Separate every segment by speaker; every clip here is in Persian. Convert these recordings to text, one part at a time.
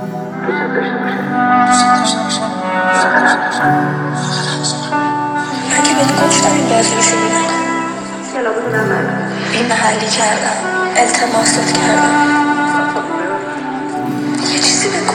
Speaker 1: من که بهت گفتم این بازی رو شروع نکن. این محلی کردم، التماست کردم، یه چیزی بگو.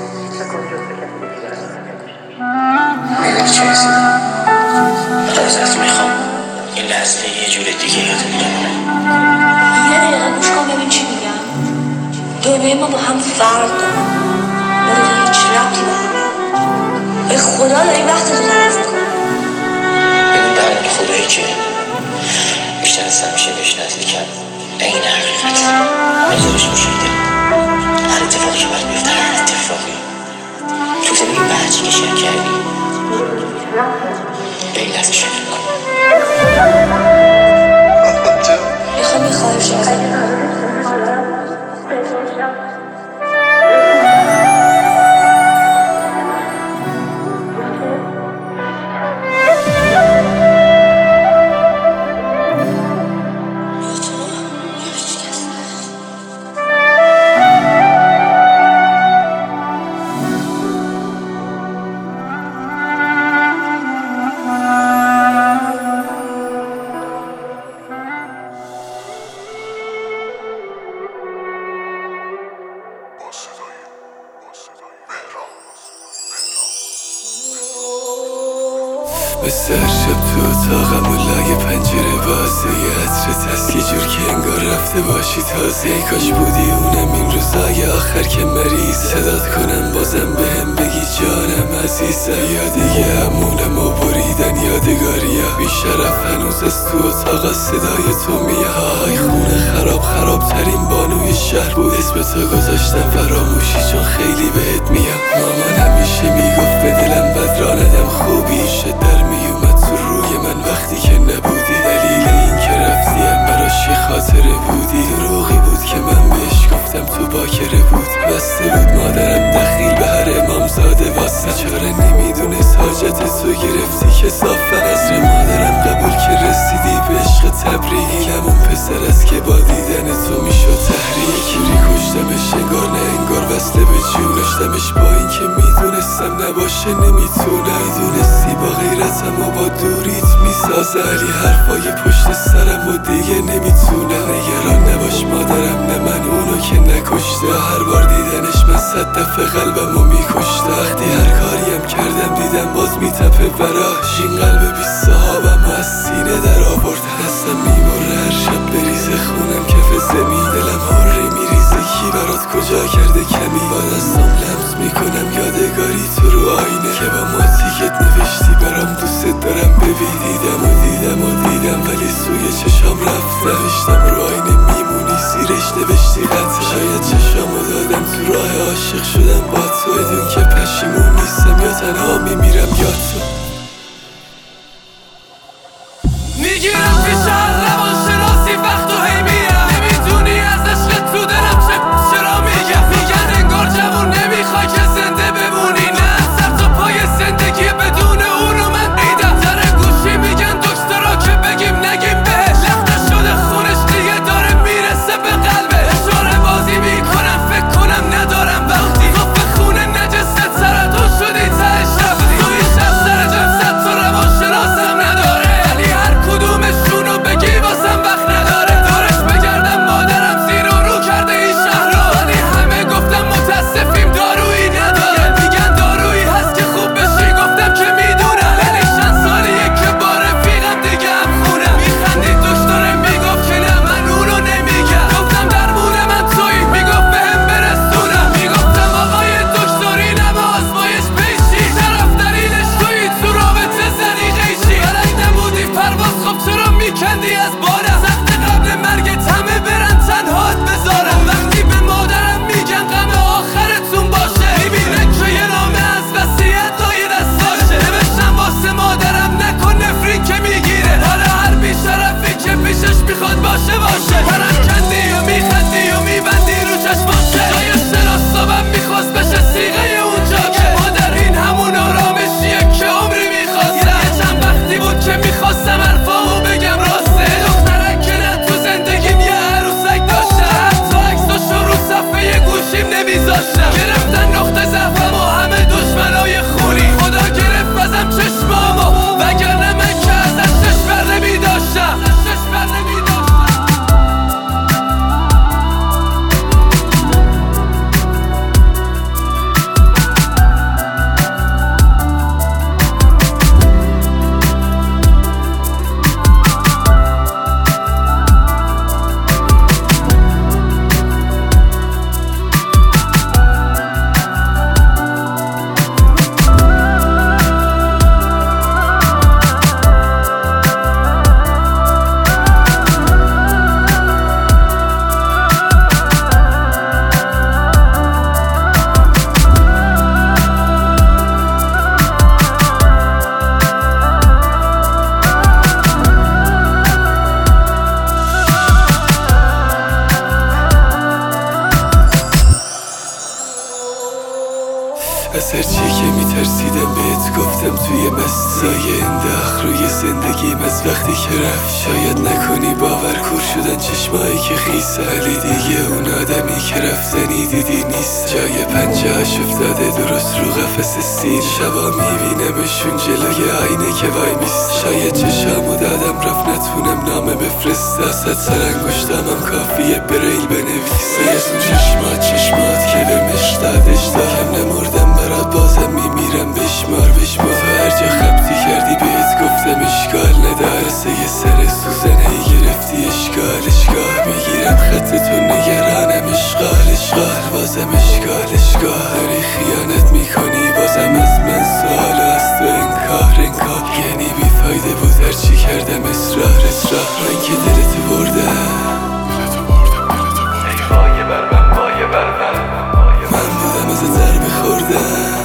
Speaker 2: میدونی چه رسیدم؟ من ازت میخوام این لحظه یه جور دیگه یادت بمونه.
Speaker 1: یه دقیقه گوش کن ببین چی میگم. دنیای ما با هم فرق داره، نداره هیچ ربطی به هم. به خدا داری وقت رو تلف میکنی.
Speaker 2: ببین برمون خدایی که بیشتر از همیشه بهش نزدیکم. این حقیقت نظرش میشیده. هر اتفاقی که باید بیفته، هر اتفاقی تو زندگی بحثی که شیر کردی به این لحظه شکل کن.
Speaker 1: میخوام یه خواهش ازت.
Speaker 3: مثل هر شب تو اتاقم و لای پنجره بازه یه عطرت هست یه جور که انگار رفته باشی تازه. ای کاش بودی اونم این روزای آخر که مریض صدات کنم بازم بهم بگی جانم عزیزم. یا دیگه همونم و بریدن یادگاری ها بی شرف هنوز از تو اتاق صدای تو میای. خونه خراب ترین بانوی شهر بود، اسم تو گذاشتم فراموشی چون خیلی بهت میام. مامان همیشه میگفت به دلم بد را ندم، خوبی شد در میومد تو روی من وقتی که نبودی. دلیل این که رفتیم براش یه خاطره بودی، دروغی بود که من بهش گفتم تو باکره بود. بسته بود مادرم دخیل به هر امامزاده واسه، چاره نمیدونست حاجت تو گرفتی که صافن. عصر مادرم قبول که رسیدی به عشق تبریک، همون پسر است که با دیدن تو میشد تحریک. ری کشتمش انگار نه انگار بسته به جونشتمش، با این که میدونستم نباشه نمیتونه. میدونستی با غیرتم و با دوریت میسازه، علی حرفای پشت سرم و دیگه نمیتونه. نگران نباش مادرم نه من اونو که نکشته، هر بار دیدنش من 100 دفعه قلبمو میکشته. وقتی هر کاریم کردم دیدم باز میتپه براش، این قلب بی صحابم و از سینه در آورد. هستم میبره هر شب بریزه خونم کف زمین، دلم هره میریزه کی برات کجا کرده کمی. با دستم لمس میکنم یادگاری تو رو آینه که با ماتیکت نوشتی برام دوست دارم ببین. دیدم ولی سوی چشام رفت، نوشتم رو آینه میمونی زیرش نوشتی قطع. شاید چشامو دادم تو راه عاشق شدم با تو، بدون که پشیمون نیستم یا تنها میمیرم یا تو. میگیرم پیش هر روان شناسی وقت و هی میرم، نمیدونی از عشق تو دلم چرا میگن انگار جوون نمیخوای که زنده بمونی. نه سر تا پای زندگی بدون اونو من دیدم، در گوشی میگن دکترا که بگیم نگیم بهش، لخته شده خونش دیگه داره میرسه به قلبه. اشاره بازی میکنم فکر کنم ندارم وقتی تو به خونه نجسه سرطان شدی تهش رفتی. توی شب سر از هرچی که میترسیدم بهت گفتم توی مسای انداخ روی زندگیم از وقتی که رفت. شاید نکنی باور کور شدن چشمایی که خیسه، ولی دیگه اون آدمی که رفتنی دیدی نیست. جای پنجه‌اش افتاده درست رو قفس سیر، شبا میبینمشون جلوی آینه که وای میست. شاید چشامو دادم رفت نتونم نامه بفرسته، صد سر انگشتامم کافیه بریل بنویسه. از اون چشمات که به مشتادش کم نمردم برات، بازم میمیرم بشمار تو هر جا خبتی کردی بهت گفتم اشکال نداره. یه سر سوزنه گرفتی اشکال میگیرم خطتو نگرانم اشغال بازم اشکال داری خیانت میکنی بازم از من سوال و از تو انکار یعنی بیفایده بود هرچی کردم اصرار من که دلتو بردم. من بودم از ضرب خوردم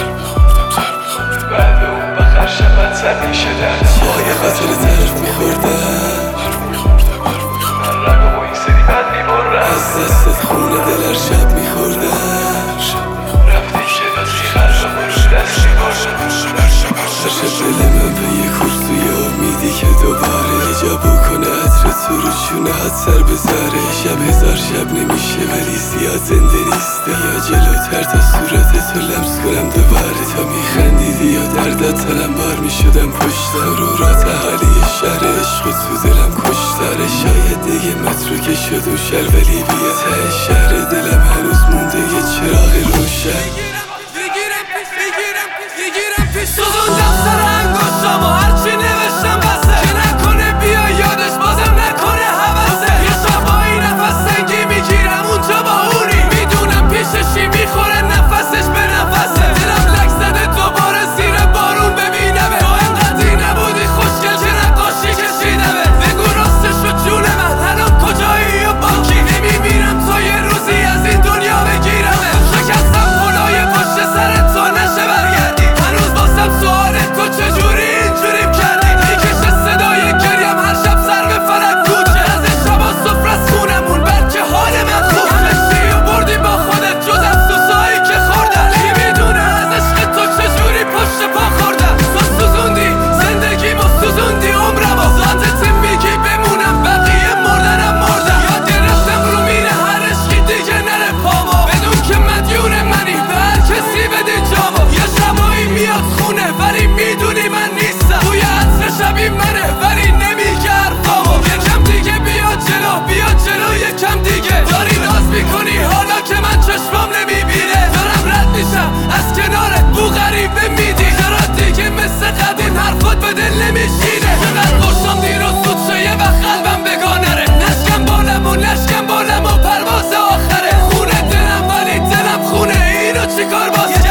Speaker 3: بعد اون بخر شبت سر میشدن جای خاطر طرف میخوردم. من رقم و این سری بد میبرم از دستت خونه دلر شب میخوردم. رفتی که دستی خرم و رو دست میبرم هر دل من به یه کرسوی امیدی که دوباره یه بکنه عطر تو رو چونهات سر بذاره. شب هزار شب نمیشه ولی زیاد زنده نیست. بیا جلوتر تا صورتتو لمس کنم دوباره. تا میخندیدی یا دردت تنم بار میشدم پشت مرورات اهالی شهر عشق تو دلم کشتاره. شاید دیگه متروکه شد و شهر ولی بیا ته شهر دلم هنوز مونده یه چراغ روشن.
Speaker 4: سوزوندم سر انگشتامو هرچی نوشتم بسه که نکنه بیا یادش بازم نکنه حوثه. یه شبایی نفس سنگی میگیرم اونجا با اونی میدونم پیششی میخوره نفسش به نفسه. دلم لک زده دوباره زیر بارون ببینمه. تو انقدی نبودی خوشگل که نقاشی کشیدمه. بگو راستشو جون من الان کجایی و با کی نمیبینم تا یه روزی از این دنیا بگیرمه. شکستم پلای پشت سر تو نشه برگردی. سوال تو چجوری اینجوریم کردی. میکشه صدای گریم هر شب سر به فلک کوچه. از این شبا صفر از خونمون بلکه حال من خوب. همشی و بردی با خودت جز از سوسایی که خوردن. کی میدونه از عشق تو چجوری پشت پا خوردن. تو سوزوندی زندگیمو سوزوندی عمرمو. ذاتت میگی بمونم بقیه مردنم مردم. یاد گرفتم رو میره هر عشقی دیگه نره پامو. بدون که مدیون منی به هر کسی بده جامو. یه شبایی میاد خونه ولی میدونی من نیستم. توی عطر شبی منه ولی نمیگه حرفامو. یکم دیگه بیا جلو یکم دیگه. داری ناز میکنی حالا که من چشمام نمیبینه. دارم رد میشم از کنارت بو غریبه میدی. چرا دیگه مثل قدیم حرفات به دل نمیشینه. چقدر خوشم دیروز زود شه یه وقت قلبم بگانره. نشکم بالم و پرواز آخره. خونه دلم ولی دلم خونه اینو چیکار باز